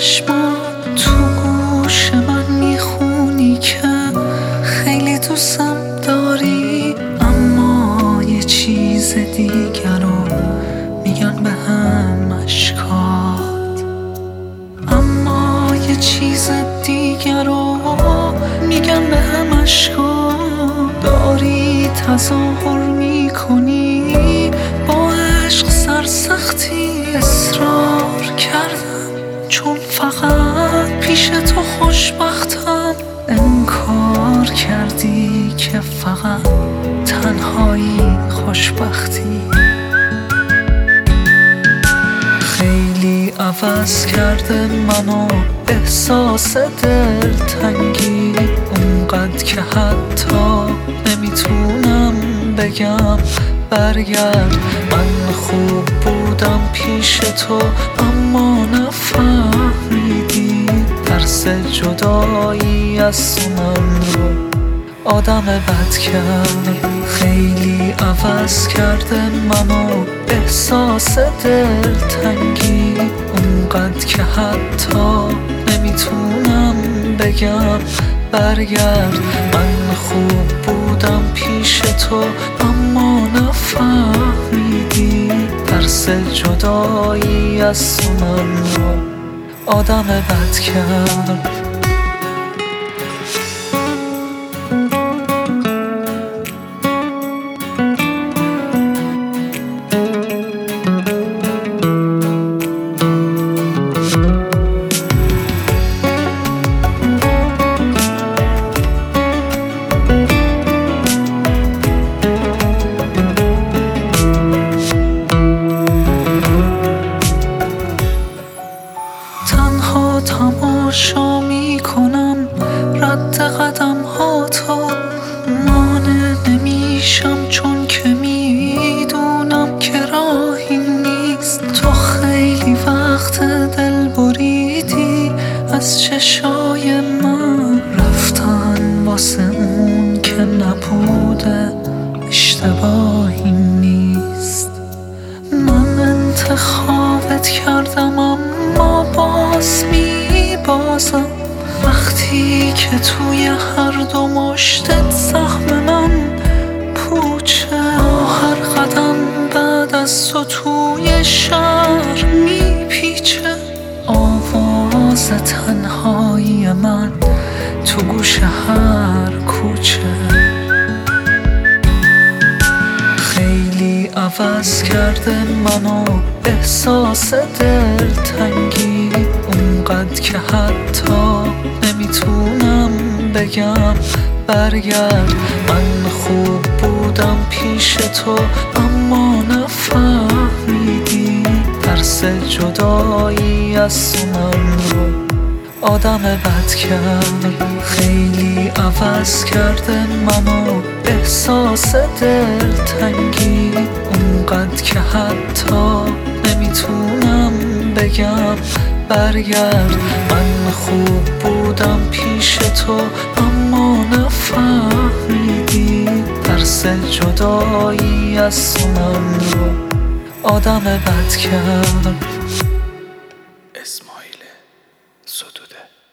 چشمات تو گوش من میخونی که خیلی دوستم داری، اما یه چیز دیگر رو میگن به هم اشکات، اما یه چیز دیگر رو میگن به هم اشکات. داری تظاهر میکنی با عشق سرسختی، اصرار کردم چون فقط پیش تو خوشبختم، انکار کردی که فقط تنهایی خوشبختی. خیلی عوض کرده منو احساس دلتنگی، اونقدر که حتی نمیتونم بگم برگرد. من خوب بودم پیش تو اما نفهمیدی، ترس جدایی از من رو آدم بد کرد. خیلی عوض کرده منو احساس دلتنگی، اونقدر که حتی نمیتونم بگم برگرد. من خوب بودم پیش تو اما نفهمیدی، ترس جدایی از من رو آدم بد کرد. تماشا میکنم رد قدم ها تو، مانع نمیشم چون که میدونم که راهی نیست. تو خیلی وقت دل بریدی از چشای من، رفتن واسه اون که نبوده اشتباهی نیست. من انتخابت کردم اما باز میبازم، وقتی که توی هر دو مشتت زخم من پوچه. هر قدم بعد از تو توی شهر میپیچه، آواز تنهایی من تو گوش هر کوچه. خیلی عوض کرده منو احساس دلتنگی، اونقدر که حتی نمیتونم بگم برگرد. من خوب بودم پیش تو اما نفهمیدی، ترس جدایی از من رو آدم بد کرد. خیلی عوض کرده منو احساس دلتنگی، اونقدر که حتی نمیتونم بگم برگرد. من خوب بودم پیش تو اما نفهمیدی، ترس جدایی از من رو آدم بد کرد. اسماعیل ستوده.